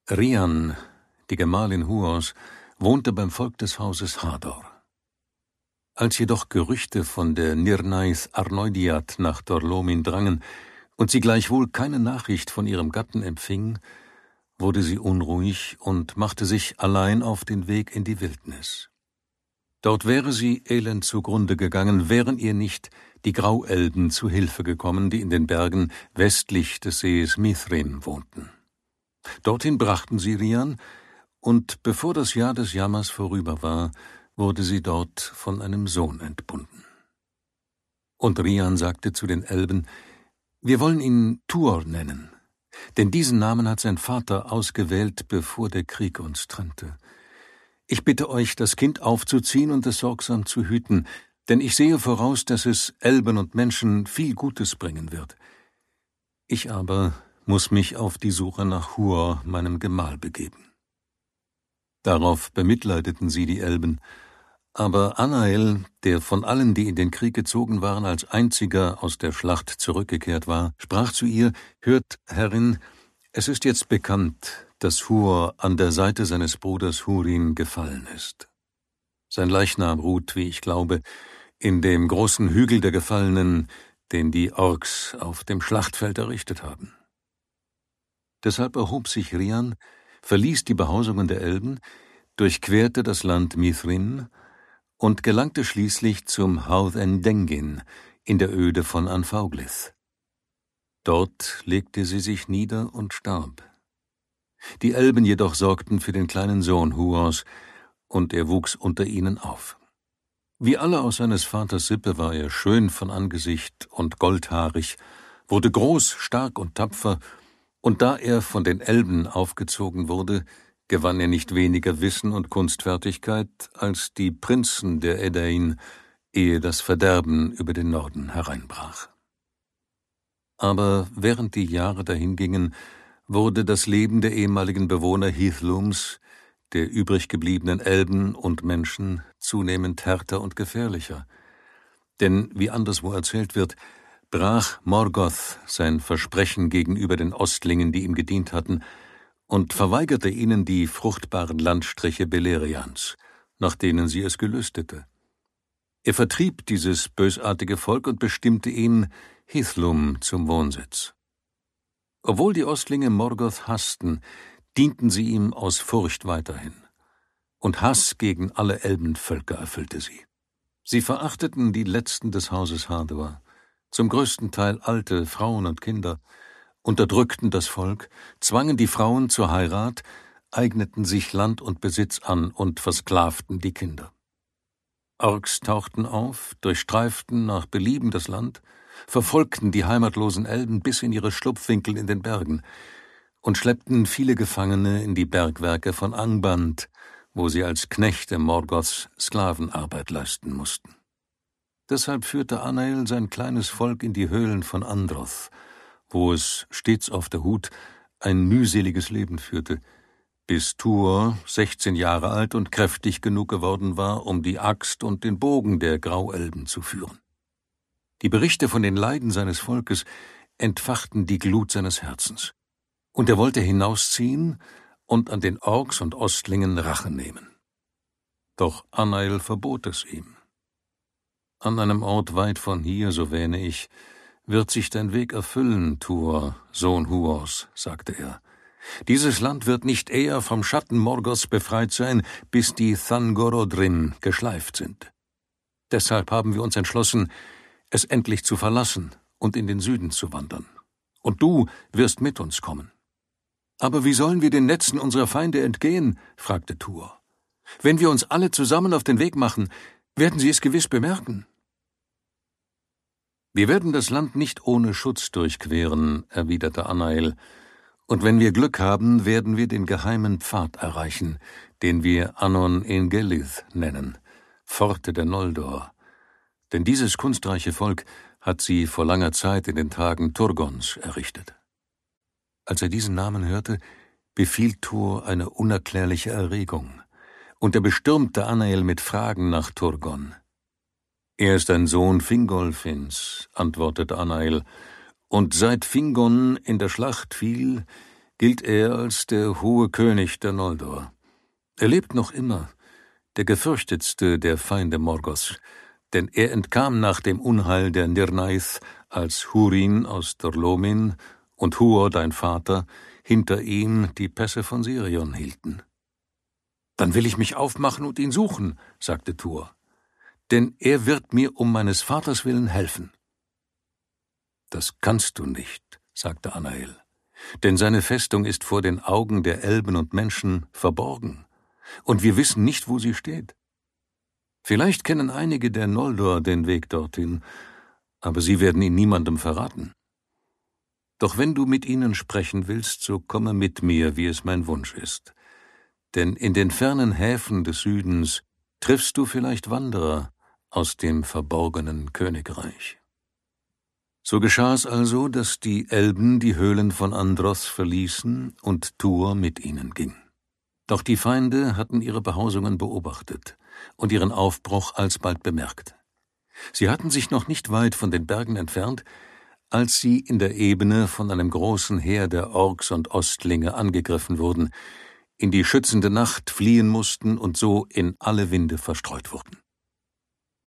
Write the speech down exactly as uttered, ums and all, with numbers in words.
Rian, die Gemahlin Huors, wohnte beim Volk des Hauses Hador. Als jedoch Gerüchte von der Nirnaith Arnoediad nach Dor-Lomin drangen und sie gleichwohl keine Nachricht von ihrem Gatten empfing, wurde sie unruhig und machte sich allein auf den Weg in die Wildnis. Dort wäre sie elend zugrunde gegangen, wären ihr nicht die Grauelben zu Hilfe gekommen, die in den Bergen westlich des Sees Mithrin wohnten. Dorthin brachten sie Rian, und bevor das Jahr des Jammers vorüber war, wurde sie dort von einem Sohn entbunden. Und Rian sagte zu den Elben: »Wir wollen ihn Tuor nennen, denn diesen Namen hat sein Vater ausgewählt, bevor der Krieg uns trennte. Ich bitte euch, das Kind aufzuziehen und es sorgsam zu hüten, denn ich sehe voraus, dass es Elben und Menschen viel Gutes bringen wird. Ich aber muss mich auf die Suche nach Huor, meinem Gemahl, begeben.« Darauf bemitleideten sie die Elben, aber Anael, der von allen, die in den Krieg gezogen waren, als einziger aus der Schlacht zurückgekehrt war, sprach zu ihr: »Hört, Herrin, es ist jetzt bekannt, dass Huor an der Seite seines Bruders Hurin gefallen ist. Sein Leichnam ruht, wie ich glaube, in dem großen Hügel der Gefallenen, den die Orks auf dem Schlachtfeld errichtet haben.« Deshalb erhob sich Rian, verließ die Behausungen der Elben, durchquerte das Land Mithrin und gelangte schließlich zum Hauth en-Dengin in der Öde von Anfauglith. Dort legte sie sich nieder und starb. Die Elben jedoch sorgten für den kleinen Sohn Huors, und er wuchs unter ihnen auf. Wie alle aus seines Vaters Sippe war er schön von Angesicht und goldhaarig, wurde groß, stark und tapfer, und da er von den Elben aufgezogen wurde, gewann er nicht weniger Wissen und Kunstfertigkeit als die Prinzen der Edain, ehe das Verderben über den Norden hereinbrach. Aber während die Jahre dahingingen, wurde das Leben der ehemaligen Bewohner Hithlums, der übrig gebliebenen Elben und Menschen, zunehmend härter und gefährlicher. Denn, wie anderswo erzählt wird, brach Morgoth sein Versprechen gegenüber den Ostlingen, die ihm gedient hatten, und verweigerte ihnen die fruchtbaren Landstriche Beleriands, nach denen sie es gelüstete. Er vertrieb dieses bösartige Volk und bestimmte ihn Hithlum zum Wohnsitz. Obwohl die Ostlinge Morgoth hassten, dienten sie ihm aus Furcht weiterhin. Und Hass gegen alle Elbenvölker erfüllte sie. Sie verachteten die Letzten des Hauses Hador, zum größten Teil alte Frauen und Kinder, unterdrückten das Volk, zwangen die Frauen zur Heirat, eigneten sich Land und Besitz an und versklavten die Kinder. Orks tauchten auf, durchstreiften nach Belieben das Land, verfolgten die heimatlosen Elben bis in ihre Schlupfwinkel in den Bergen und schleppten viele Gefangene in die Bergwerke von Angband, wo sie als Knechte Morgoths Sklavenarbeit leisten mussten. Deshalb führte Anael sein kleines Volk in die Höhlen von Androth, wo es, stets auf der Hut, ein mühseliges Leben führte, bis Tuor sechzehn Jahre alt und kräftig genug geworden war, um die Axt und den Bogen der Grauelben zu führen. Die Berichte von den Leiden seines Volkes entfachten die Glut seines Herzens, und er wollte hinausziehen und an den Orks und Ostlingen Rache nehmen. Doch Anael verbot es ihm. »An einem Ort weit von hier, so wähne ich, wird sich dein Weg erfüllen, Tuor, Sohn Huors«, sagte er. »Dieses Land wird nicht eher vom Schatten Morgoths befreit sein, bis die Thangorodrim geschleift sind. Deshalb haben wir uns entschlossen, es endlich zu verlassen und in den Süden zu wandern. Und du wirst mit uns kommen.« »Aber wie sollen wir den Netzen unserer Feinde entgehen?«, fragte Tuor. »Wenn wir uns alle zusammen auf den Weg machen, werden sie es gewiss bemerken.« »Wir werden das Land nicht ohne Schutz durchqueren«, erwiderte Anael, »und wenn wir Glück haben, werden wir den geheimen Pfad erreichen, den wir Anon-en-Gelith nennen, Pforte der Noldor. Denn dieses kunstreiche Volk hat sie vor langer Zeit in den Tagen Turgons errichtet.« Als er diesen Namen hörte, befiel Tuor eine unerklärliche Erregung, und er bestürmte Anael mit Fragen nach Turgon. »Er ist ein Sohn Fingolfins«, antwortete Anael, »und seit Fingon in der Schlacht fiel, gilt er als der hohe König der Noldor. Er lebt noch immer, der gefürchtetste der Feinde Morgoths, denn er entkam nach dem Unheil der Nirnaeth, als Húrin aus Dor-lómin und Huor, dein Vater, hinter ihm die Pässe von Sirion hielten. »Dann will ich mich aufmachen und ihn suchen«, sagte Tuor, »denn er wird mir um meines Vaters willen helfen.« »Das kannst du nicht«, sagte Anael, »denn seine Festung ist vor den Augen der Elben und Menschen verborgen, und wir wissen nicht, wo sie steht. Vielleicht kennen einige der Noldor den Weg dorthin, aber sie werden ihn niemandem verraten. Doch wenn du mit ihnen sprechen willst, so komme mit mir, wie es mein Wunsch ist. Denn in den fernen Häfen des Südens triffst du vielleicht Wanderer aus dem verborgenen Königreich.« So geschah es also, dass die Elben die Höhlen von Androth verließen und Tuor mit ihnen ging. Doch die Feinde hatten ihre Behausungen beobachtet und ihren Aufbruch alsbald bemerkt. Sie hatten sich noch nicht weit von den Bergen entfernt, als sie in der Ebene von einem großen Heer der Orks und Ostlinge angegriffen wurden, in die schützende Nacht fliehen mussten und so in alle Winde verstreut wurden.